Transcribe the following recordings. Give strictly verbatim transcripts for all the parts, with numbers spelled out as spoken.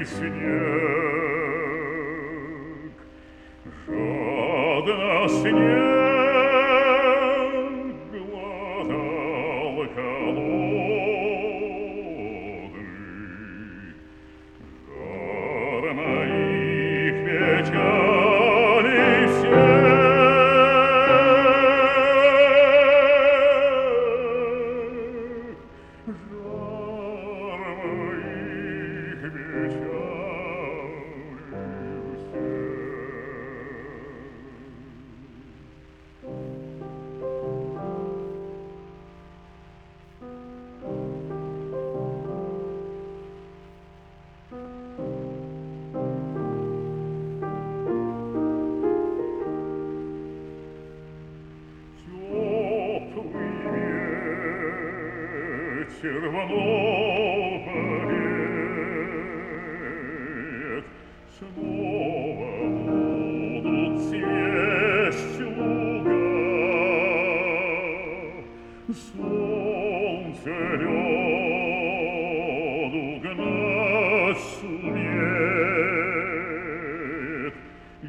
Жадно снег глотал холодный, жар моих печалей всех, жар моих печалей всех. Ветер вновь повеет, снова будут цвесть луга, солнце лёду гнать сумеет и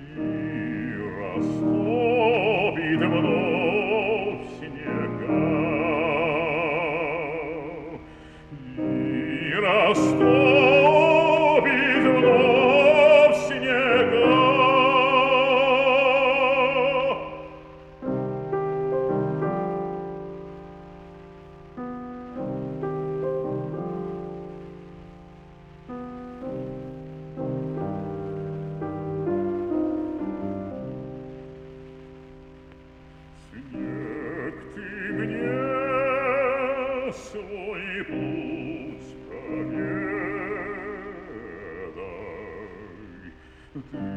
растопит вновь снега. Растопит вновь снега. Снег, ты мне свой путь поведай, ты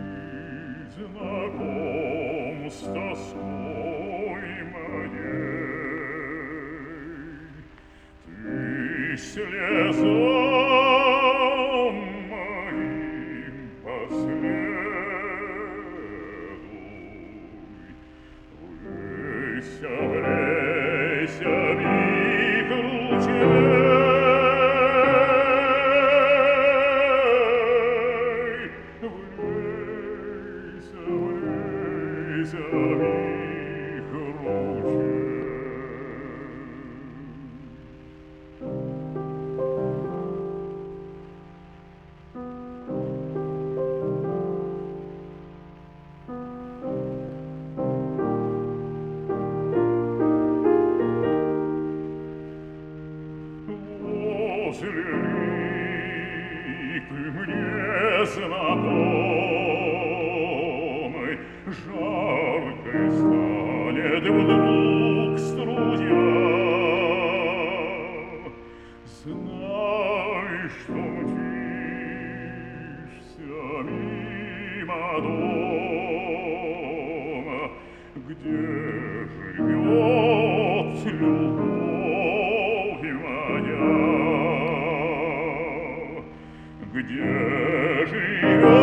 знаком с тоской моей, ты слезам моим последуй, вlyся, влейся в их ручей, влейся, влейся в их ручей. Возле липы мне знакомой жаркой станет вдруг струя. Знай, что мчишься мимо дома, где живет любовь моя, где живет